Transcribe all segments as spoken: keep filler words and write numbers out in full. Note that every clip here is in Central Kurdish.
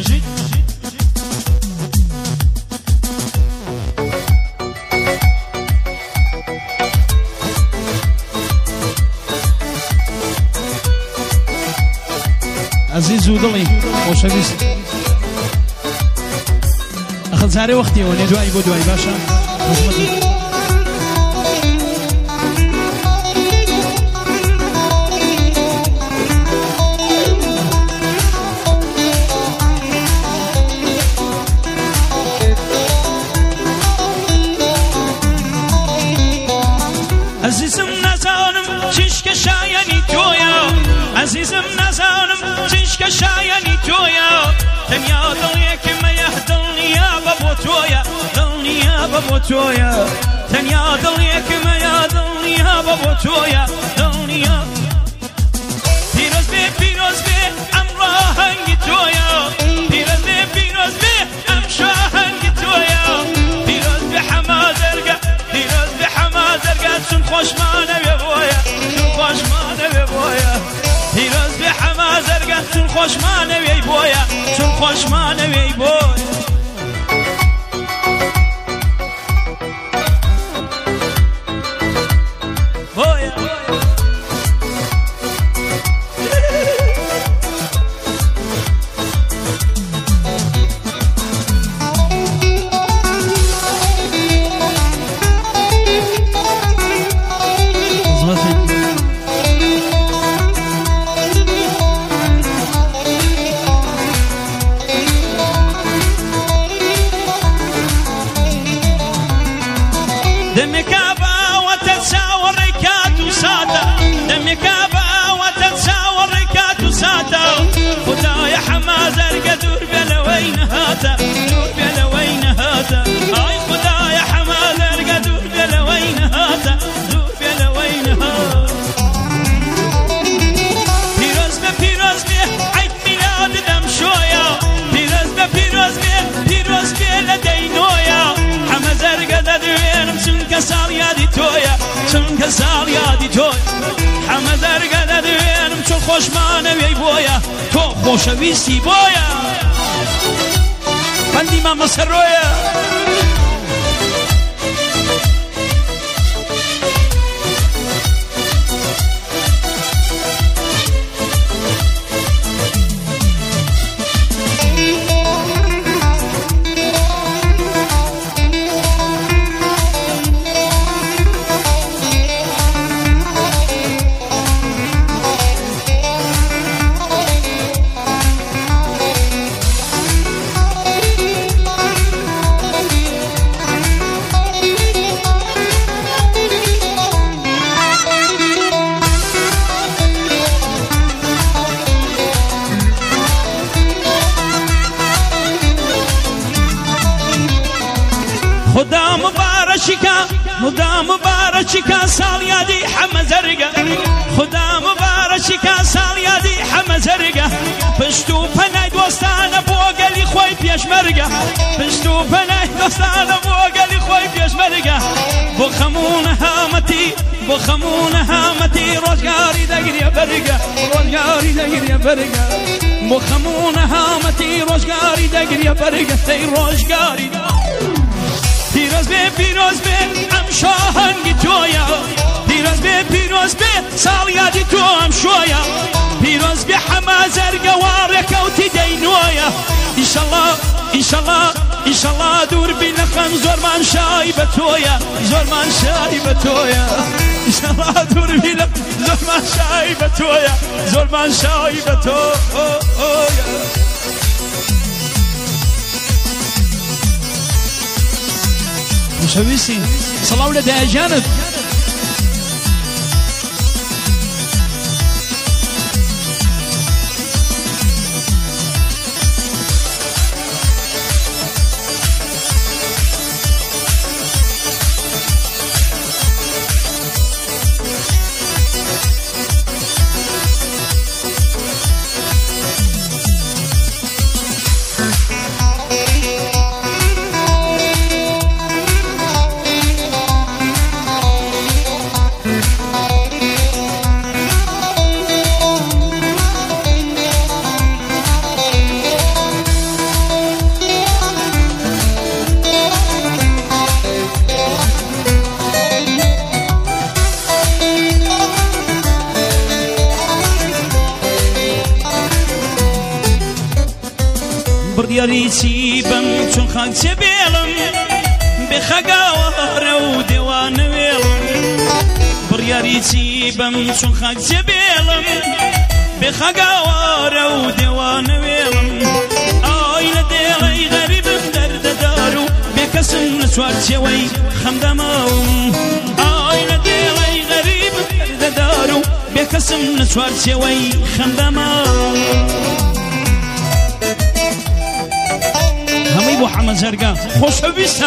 مجید عزیز و دڵی خۆشەویست ئەخەت جارێ وەختیەوە نێ دوایی بۆ دوایی باشە خزمەتت عزیزم نزانم چشک شایانی تویا عزیزم نزانم چشک شایانی تویا تنیا دڵیەکە مەیە دڵنیا بە بۆ تۆیە دڵنیا بە بۆ تۆیە تەنیا دڵیەکە مەیە دڵنیا بە بۆ تۆیە دڵنیا پیرۆز بێ پیرۆز بێ ئەمڕۆ هەنگی تۆیە پیرۆز بێ پیرۆز بێ ئەمشۆ هەنگی تۆیە پیرۆز بێ حەما دەرگە پیرۆز بێ حەما دەرگە چون خۆشمانەوێ بۆیە چون خۆشمانەوێ بۆیە پیرۆز بێ حەما دەرگە چون خۆشمانەوێی بۆیە چون خۆشمانەوێی بۆیە دمك وتتساور ركات وساده دمك وتتساور ركات وساده خدايا حما زرقا دور بلا وين هذا دور بلا وين هذا اي خدايا حما زرقا دور بلا وين هذا دور بلا وين هذا بيروز به بيروز به عيد ميلاد دم شويه بيروز به بيروز به بيروز به لدينويا حما زرقا ددوينم چونکە ساڵیادی تۆیە چونکە ساڵیادی تۆی حەمە دەرگە دەدوێنم چۆن خۆشمانەوێی بۆیە تۆ خۆشەویستی بۆیە بەندی مامە سەرۆیە خدا مبارشکا خدا مبارشکا سالیادی حەمە زەرگە خدا مبارشکا سالیادی حەمە زەرگە پشت و پەنای دۆستانە بۆ گەلی خۆی پێشمەرگە پشت و پەنای دۆستانە بۆ گەلی خۆی پێشمەرگە بۆ خەمونە هامەتی بۆ خەمونە هامەتی ڕۆژگاری دەگرێ بەرگە ڕۆژگاری دەگرێ بەرگە بۆ خەمونە هامەتی ڕۆژگاری دەگرێ بەرگە تەی ڕۆژگاری پیروز به پیروز به ام شاهنگی تویا پیروز به پیروز به سالیادی تو ام شویا پیروز به حما زرگوار کوتی دینویا انشالله انشالله انشالله دور بینخم زورمان شای به تویا زورمان شای به تویا انشالله دور بینخم زورمان شای به تویا زورمان شای به تویا خۆشەویستی سەڵاو لە دایەجانت بڕیاریچی بم چون خاک جێبێڵم بێخەگاوەڕە و دێوانە وێڵم بڕیاریچی بم چون خاک جێبێڵم بێخەگاوەڕە و دێوانە وێڵم ئای لە دێڵەی غەریبم دەردەدار و بێکەسم لە چوارچێوەی خەمدەماوم ئای لە دێڵەی غەریبم دەردەدار و بێکەسم لە چوارچێوەی خەمدەماوم هەمووی بۆ حەمە جەرگە خۆشەویستە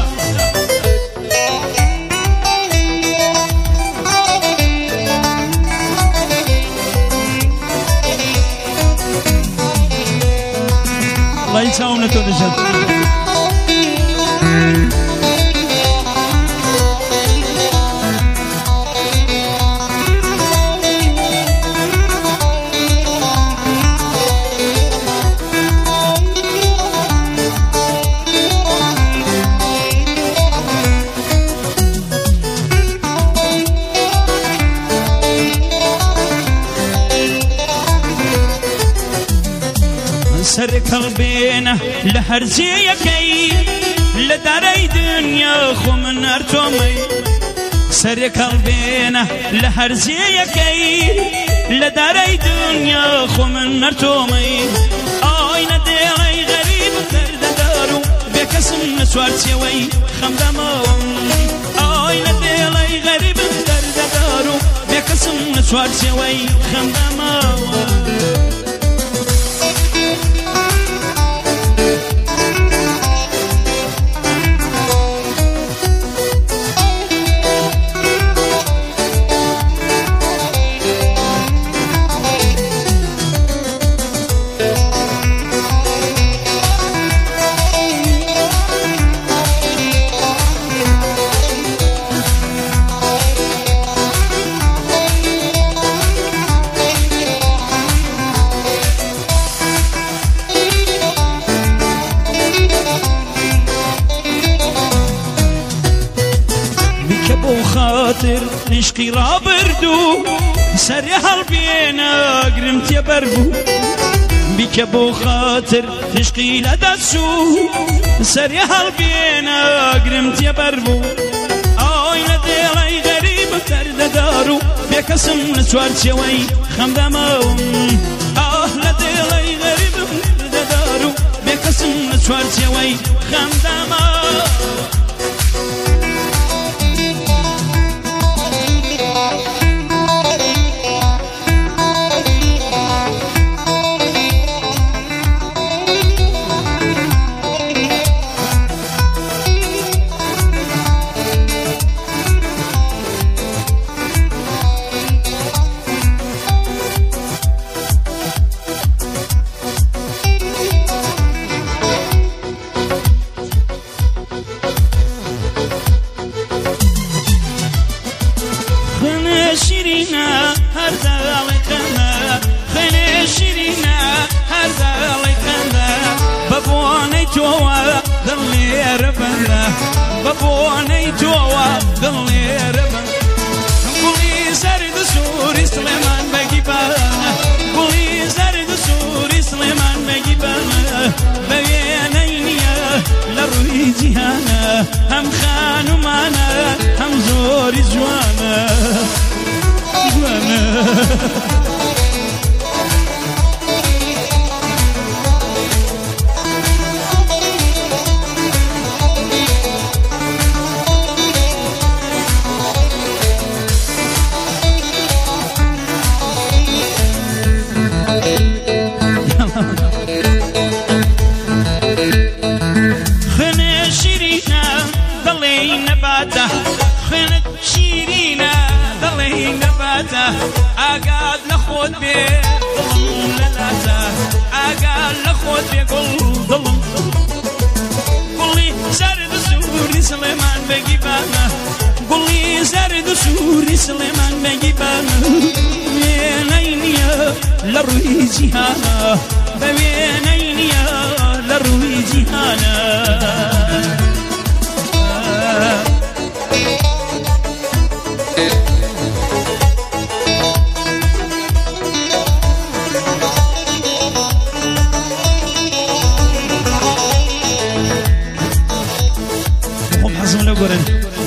وڵی چاوم لە تۆ دەژێت سەرێک هەڵبێنە لە هەرجێیەکەی لە دارەی دنیا خۆ من هەر تۆمەی سەرێک هەڵبێنە لە هەرجێیەکەی لە دارەی دنیا خۆ من هەر تۆمەی ئای لە دێڵەی غەریب دەردەدار و بێکەسم لە چوارچێوەی خەمدەماوم ئای لە دێڵەی غەریب دەردەدار و بێکەسم لە چوارچێوەی خەمدەماوم عشقی را بردو سەری هەڵبێنە گرم تێبەر بوو بیکە بۆ خاتر عشقی لەدەچوو سەری هەڵبێنە گرم تێبەر بوو ئای لە دێڵەی غەریب دەردەدار و بێکەسم لە چوارچێوەی خەمدەماوم ئاه لە دێڵەی غەریب دەردەدار و بێکەسم لە چوارچێوەی خەمدەماوم شیرینە هەر داڵێکەمە خوێنێ شیرینە هەر داڵێکەمە بە بۆنەی تۆوە دڵ لێرە بەندە بە بۆنەی تۆوە دڵ لێرە بەندە گوڵی زەرد و سووری سلێمان بەگیبانە گوڵی زەرد و سووری سلێمان بەگیبانە بە وێنەی نییە لە ڕووی جیهانە هەم خانومانە هەم زۆری جوانە خوێنێ شیرینە دڵێ نەباتە خوێنت شیرینە دڵێ نەباتە ئاگات لە خۆت بێ دڵم لەلاتە ئاگات لە خۆت بێ گوڵ دڵم گوڵی زەرد و سووری سلێمان بەگیبانە گوڵی زەرد و سووری سلێمان بەگیبانە وێنەی نییە لە ڕووی جیهانە بە وێنەی نییە لە ڕووی جیهانە شكرا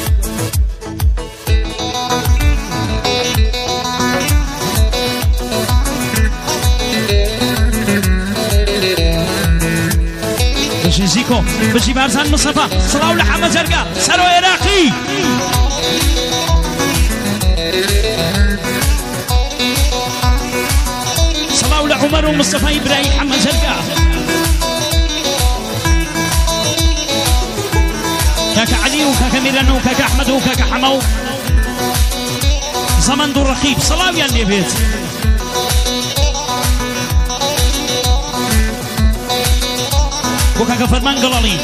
بشي زيكو بشي بارزان مصطفى صلاو لحمد زرقاء سرو عراقي صلاو لعمر ومصطفى إبراهيم حمد زرقاء كاكا علي وكاكا ميران وكاكا أحمد وكاكا حمو زمن دور رخيب صلاو يا اللي بيت وكاكا فرمان قلالي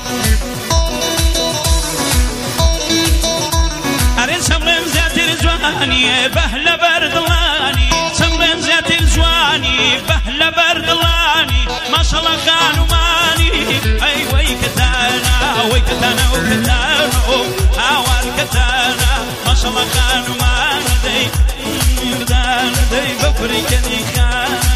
أرين سمرين زيت الجواني بهلا بردلاني سمرين زيت الجواني بهلا بردلاني ما شاء الله خانو ماني أي ويكتانا ويكتانا وكتانا أوار كتانا ما شاء الله خانو ماني دي يردان دي بفريكني خان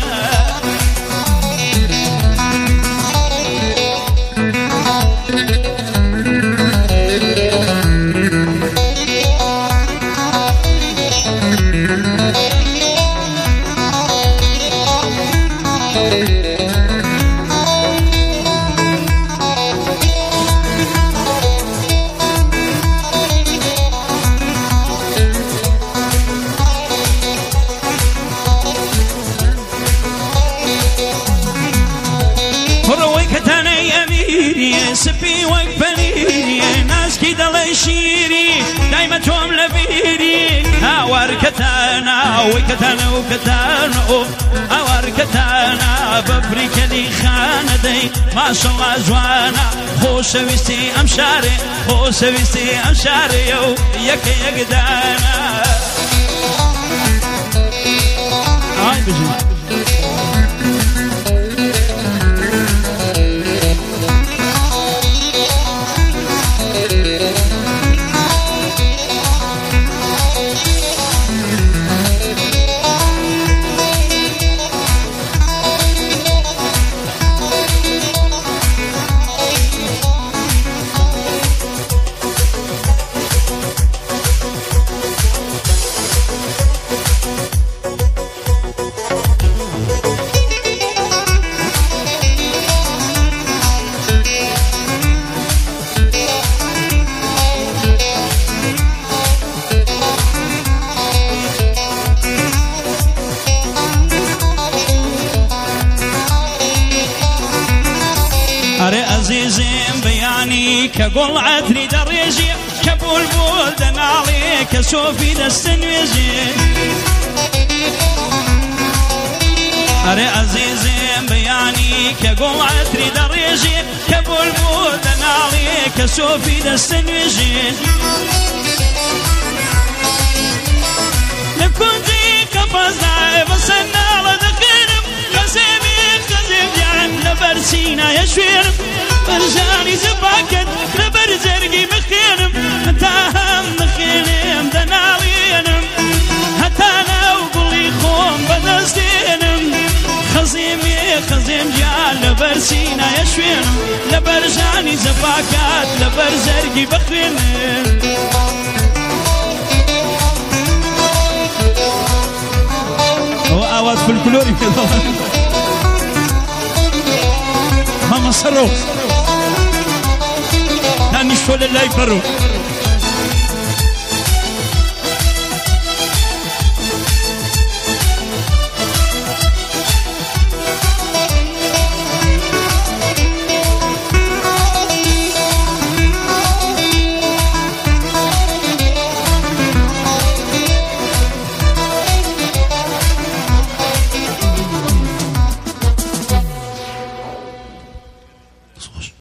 سبي وقبلي ناس كده ليشيري دايما توم لبيري اوار كتانا وكتانا وكتانا اوار كتانا بفريكا لي خاندي ما شاء الله زوانا خوش ويستي امشاري خوش ويستي امشاري يك يقدانا هاي بجي أري عزيزين بياني كقول عتري دريجي كبول بولدن علي كسوفي دستنويجي أري عزيزين بياني كقول عتري دريجي كبول بولدن علي كسوفي دستنويجي نكونتي كفزنا بسنا لدخينم قسمي خزيب جعن لبرسينا يشويرم برجاني زباكت لبر زرقي مخينم هتاهم مخينم دناوينم هتانا وقولي خوم بدستينم خزيمي خزيم جعن لبرسينا يشويرم لبرجاني زباكت لبر زرقي مخينم هو آواز فلكلوري ماما صاروخ تاني شو اللي يفرو